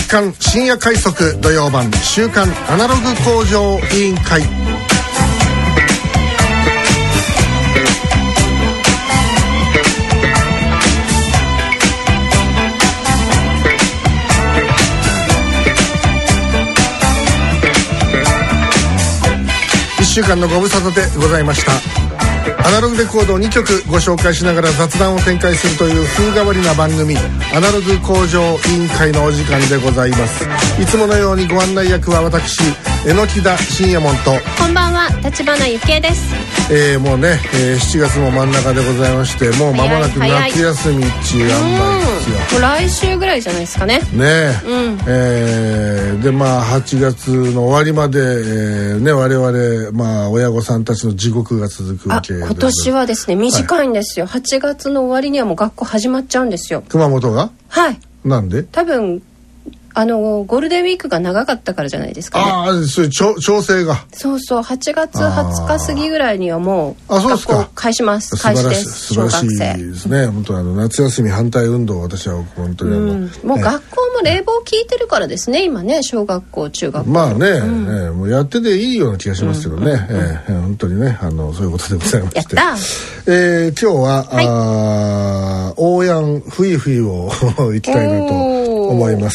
刊深夜快速土曜版週刊アナログ工場委員会。1週間のご無沙汰でございました。アナログレコードを2曲ご紹介しながら雑談を展開するという風変わりな番組、アナログ工場委員会のお時間でございます。いつものようにご案内役は私、榎田信也門と、 こんばんは、立花幸恵です。 もうね、7月も真ん中でございまして、もう間もなく夏休みっていう案内ですよ。 もう来週ぐらいじゃないですかね。 ねえ、でまあ8月の終わりまで、ね、我々、まあ、親御さんたちの地獄が続くわけで、 今年はですね短いんですよ、はい、8月の終わりにはもう学校始まっちゃうんですよ。 熊本が？ はい。 なんで？ 多分ゴールデンウィークが長かったからじゃないですかね。 ああ、そういう調整が。 そうそう、8月20日過ぎぐらいにはもう学校開始ます。開始です。 素晴らしいですね。本当に夏休み反対運動、私は本当にもう学校も冷房効いてるからですね、今ね、小学校中学校。まあね、もうやってていいような気がしますけどね。本当にね、そういうことでございまして。 やった。 今日は、オーヤンフイフイをいきたいなと思います。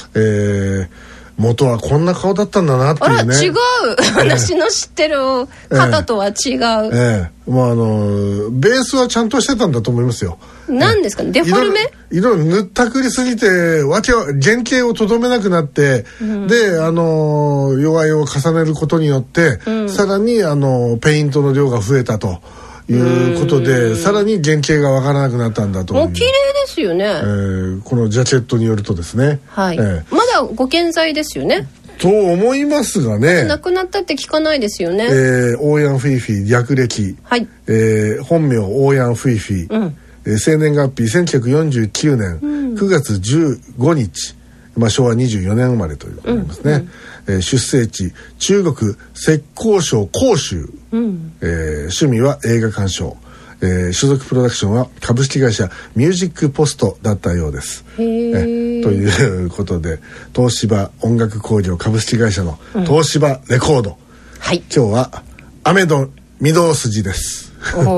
元はこんな顔だったんだなっていうね。 あら、違う。私の知ってる方とは違う。 まあベースはちゃんとしてたんだと思いますよ。 何ですかね、デフォルメ？ 色塗ったくりすぎて原型をとどめなくなって、で弱いを重ねることによって、さらにペイントの量が増えたということで、さらに原型がわからなくなったんだと。 もう綺麗ですよね。 このジャケットによるとですね。 はい。まだご健在ですよね。 と思いますがね。 亡くなったって聞かないですよね。 オーヤンフィフィ略歴。 はい。 本名オーヤンフィフィ。生年月日1949年9月15日。まあ、昭和24年生まれということになりますね。出生地中国浙江省広州。趣味は映画鑑賞。所属プロダクションは株式会社ミュージックポストだったようです。ということで、東芝音楽工業株式会社の東芝レコード。はい。今日は雨の御堂筋です。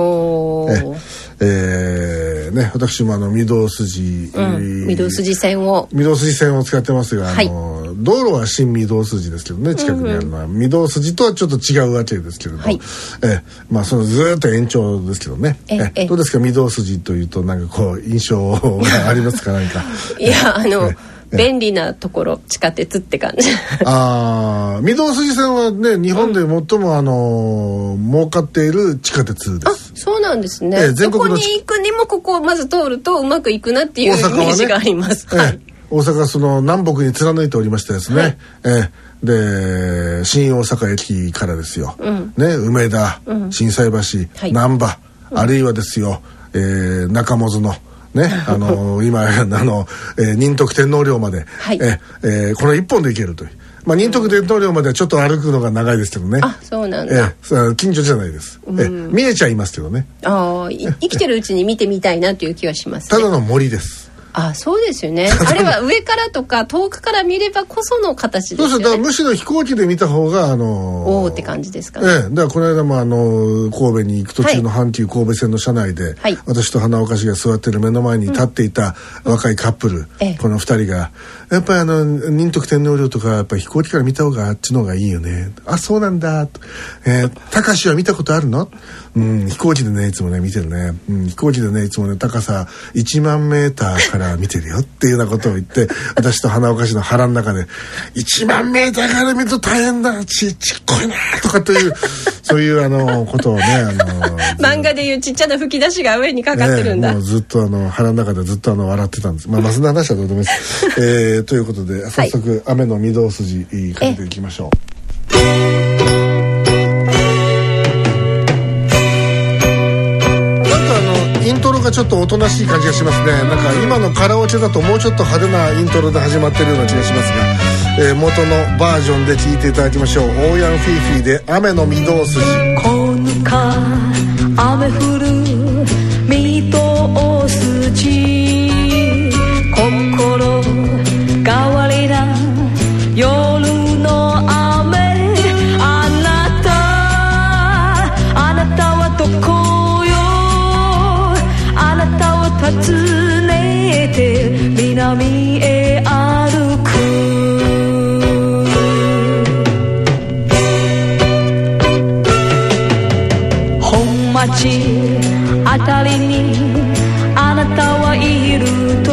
ね、私も御堂筋、 御堂筋線を使ってますが、道路は新御堂筋ですけどね、近くにあるのは御堂筋とはちょっと違うわけですけれど、まあそのずっと延長ですけどね。どうですか、御堂筋というとなんかこう印象がありますか？何か。 いや、便利なところ、地下鉄って感じ。 御堂筋線はね、日本で最も儲かっている地下鉄です。 そうなんですね。どこに行くにもここをまず通るとうまくいくなっていうイメージがあります。 大阪はその南北に貫いておりましてですね。で、新大阪駅からですよ。ね、梅田、心斎橋、難波、あるいはですよ、中本のね、今仁徳天皇陵まで、この一本で行けるという。まあ、仁徳天皇陵まではちょっと歩くのが長いですけどね。 あ、そうなんだ。 近所じゃないです。見えちゃいますけどね。 生きてるうちに見てみたいなという気はしますね。 ただの森です。 そうですよね。あれは上からとか遠くから見ればこその形ですよね。 そうそう、だからむしろ飛行機で見た方がおーって感じですかね。 だからこの間も神戸に行く途中の阪急神戸線の車内で、私と花岡氏が座ってる目の前に立っていた若いカップル、この2人がやっぱり仁徳天皇陵とかやっぱり飛行機から見た方があっちの方がいいよね。あ、そうなんだ。高志は見たことあるの？飛行機でねいつもね見てるね。飛行機でねいつもね高さ1万メーターから見てるよっていうようなことを言って、私と花岡氏の腹の中で1万メーターから見ると大変だ、ちっこいなとかというそういうことをね漫画でいうちっちゃな吹き出しが上にかかってるんだ。 もうずっと腹の中でずっと笑ってたんです。まあそんな話はどうでもいいです。ということで早速雨の御堂筋かけていきましょう。イントロがちょっとおとなしい感じがしますね。なんか今のカラオケだともうちょっと派手なイントロで始まってるような気がしますが、元のバージョンで聴いていただきましょう。オーヤンフィーフィーで雨の御堂筋。 今夏雨降る御堂筋、心変わりなたりにあなたはいると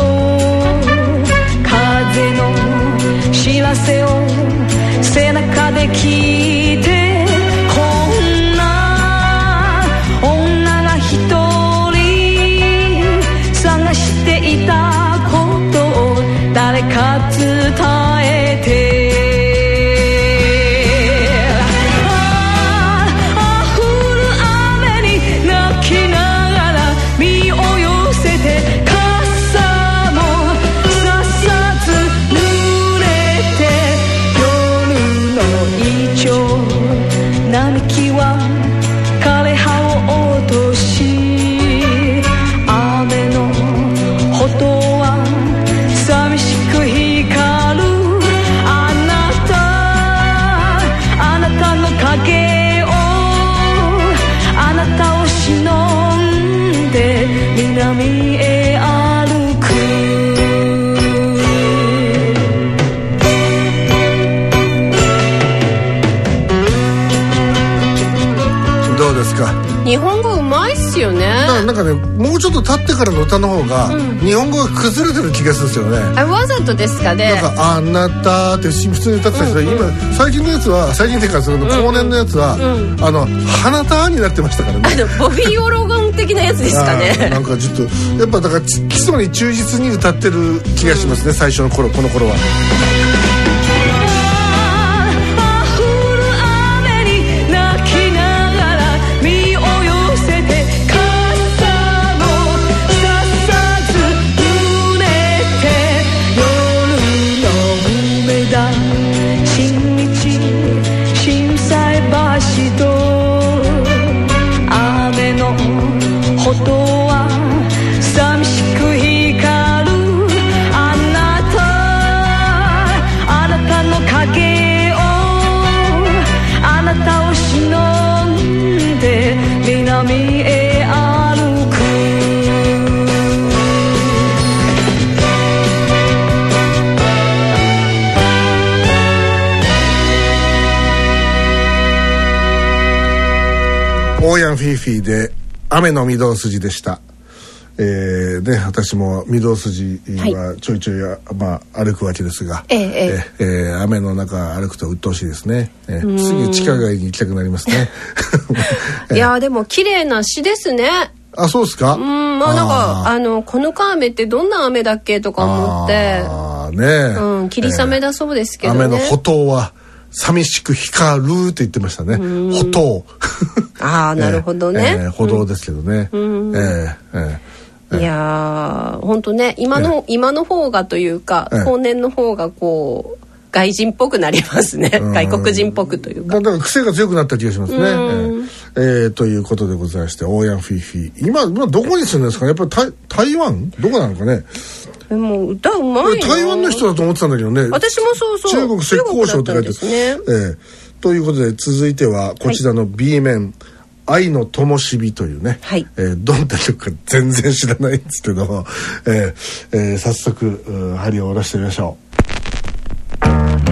風の知らせを背中で聞いてこんな女が一人探していたことを誰か伝えて並木は枯葉を落とし雨のほとは寂しく光るあなたの影をあなたを忍んで南へ歩くどうですか。 日本語うまいっすよね。 なんかね、もうちょっと経ってからの歌の方が、日本語が崩れてる気がするんですよね。 あ、わざとですかね。 なんかあなたって普通に歌ってたけど、今最近のやつは最近っていうかその後年のやつは、花たになってましたからね。 ボビー・オロゴン的なやつですかね。 なんかちょっとやっぱだから基礎に忠実に歌ってる気がしますね、最初の頃、この頃は。オーヤンフィーフィーで雨の御堂筋でした。ね、私も御堂筋はちょいちょい、歩くわけですが、雨の中歩くと鬱陶しいですね。すぐ地下街に行きたくなりますね。 いやでも綺麗な詩ですね。 あ、そうですか。 なんかこの雨ってどんな雨だっけとか思って、霧雨だそうですけどね。 雨のほとは寂しく光るって言ってましたね。歩道。 ああ、なるほどね。 歩道ですけどね。 いや本当ね、今の方がというか、後年の方がこう外人っぽくなりますね。外国人っぽくというか。だから癖が強くなった気がしますね。ということでございまして、オーヤンフィーフィー。今どこに住んでるんですかね。やっぱり台湾どこなのかね。 もう歌うまいな。 台湾の人だと思ってたんだけどね。 私もそう。 中国浙江省って書いてある。ということで続いてはこちらの B 面、愛の灯火というね、どんな曲か全然知らないんですけど、早速針を下ろしてみましょう。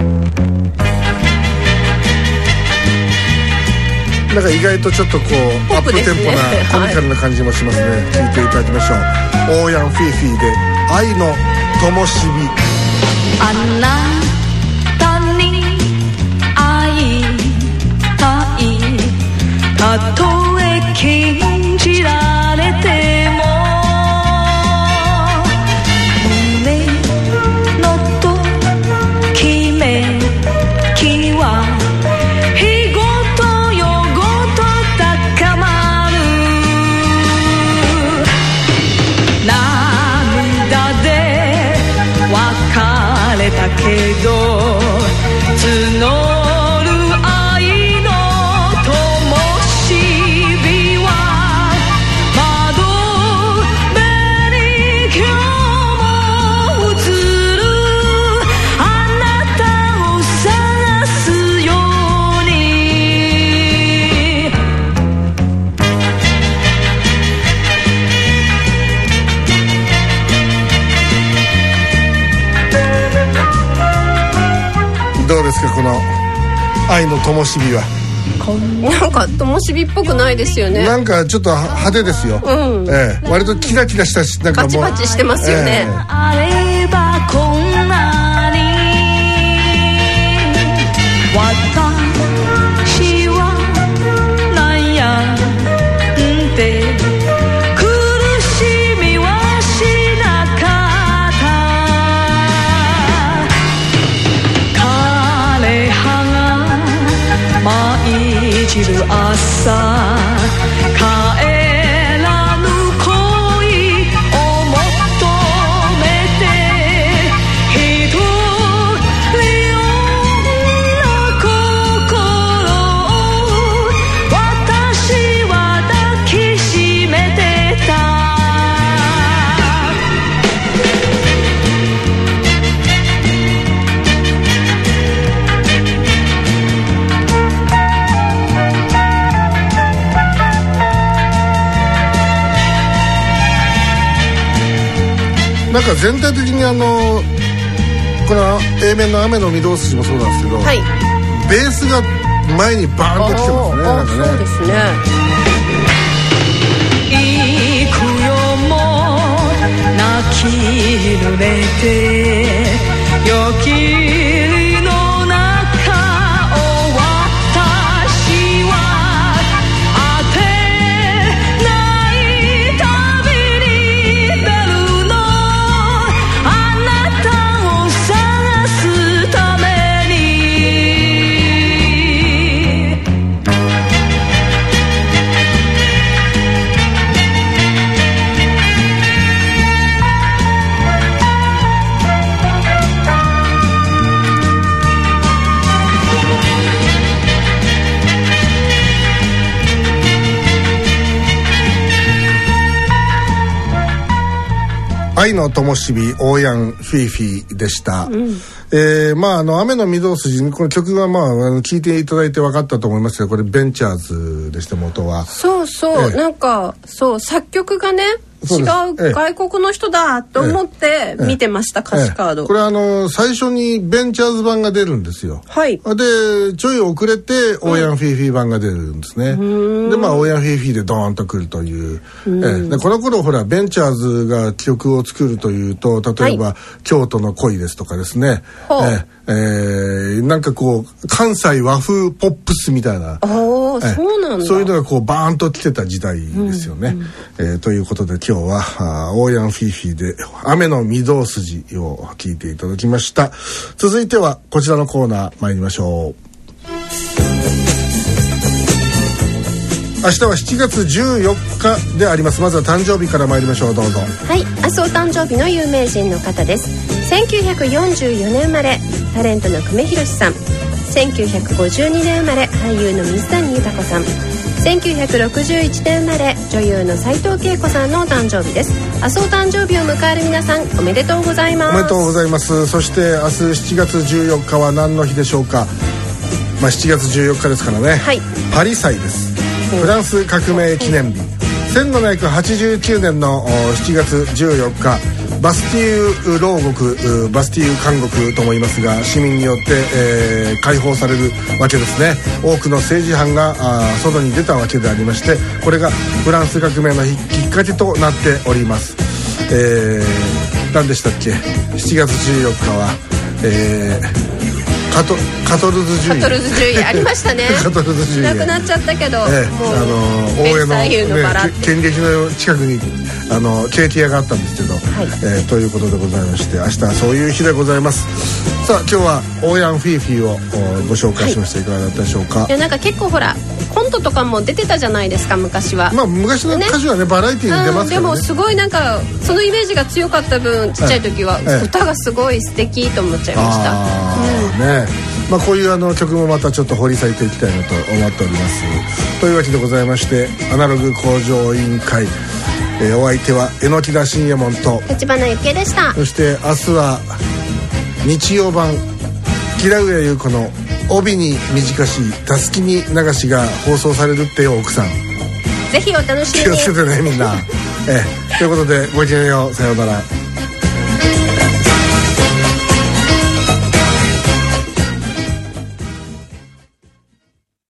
なんか意外とちょっとこうアップテンポなコミカルな感じもしますね。聞いていただきましょう。オーヤンフィーフィーで愛の灯火。 あなたに会いたい、たとえ禁じられても胸のときめきは日ごと夜ごと高まる。涙で別れたけど募どうですか、この愛の灯火は。 なんか灯火っぽくないですよね。 なんかちょっと派手ですよ、割とキラキラしたし、なんかもうバチバチしてますよね、 あればこんなに私はなんやって苦しみはしなかった枯葉が舞い散る朝帰らぬ恋を求めて一人の心を私は抱きしめてたなんか全体的にこの A 面の雨の御堂筋もそうなんですけど、ベースが前にバーンと来てますね。なんかね。 そうですね。 幾夜も泣き濡れて夜霧の中を私は当てない旅に出るのあなたを探すために愛の灯火オーヤンフィーフィーでした、まあ雨の御堂筋、この曲は聴いていただいて分かったと思いますけど、これベンチャーズでして元は。 そうそう、なんかそう作曲がね違う外国の人だと思って見てました、歌詞カード。 これ最初にベンチャーズ版が出るんですよ。でちょい遅れてオーヤンフィーフィー版が出るんですね。でオーヤンフィーフィーでドーンとくるという、でこの頃ほらベンチャーズが曲を作るというと、例えば、京都の恋ですとかですね、なんかこう関西和風ポップスみたいな、 そうなんだ、 そういうのがこうバーンと来てた時代ですよね。ということで今日はオーヤンフィーフィーで雨の御堂筋を聞いていただきました。続いてはこちらのコーナー参りましょう。明日は7月14日であります。まずは誕生日から参りましょう。どうぞ。 はい、明日お誕生日の有名人の方です。1944年生まれタレントの久米宏さん、1952年生まれ俳優の水谷豊さん、1961年生まれ女優の斉藤恵子さんのお誕生日です。明日お誕生日を迎える皆さんおめでとうございます。 おめでとうございます。そして明日7月14日は何の日でしょうか。7月14日ですからね、パリ祭です。フランス革命記念日、1789年の7月14日、バスティーユ牢獄、バスティーユ監獄とも言いますが、市民によって、解放されるわけですね。多くの政治犯が外に出たわけでありまして、これがフランス革命のきっかけとなっております。何でしたっけ、7月14日は、カトルズ獣医ありましたねカトルズ獣医なくなっちゃったけど、もう大江の、剣劇の近くにケーキ屋があったんですけど、ということでございまして、明日はそういう日でございます。さあ今日はオーヤンフィーフィーをご紹介しました、いかがだったでしょうか。 いやなんか結構ほらコントとかも出てたじゃないですか昔は。 昔の歌手はねバラエティーに出ますからね。 でもすごいなんかそのイメージが強かった分ちっちゃい時は歌がすごい素敵と思っちゃいました。 こういう曲もまたちょっと掘り下げていきたいなと思っております。というわけでございまして、アナログ向上委員会、お相手は榎田信也門と立花幸恵でした。 そして明日は日曜版木田上優子の帯に短したすきに流しが放送されるってよ。奥さんぜひお楽しみに。 気をつけてねみんなということでごきげんよう、さようなら。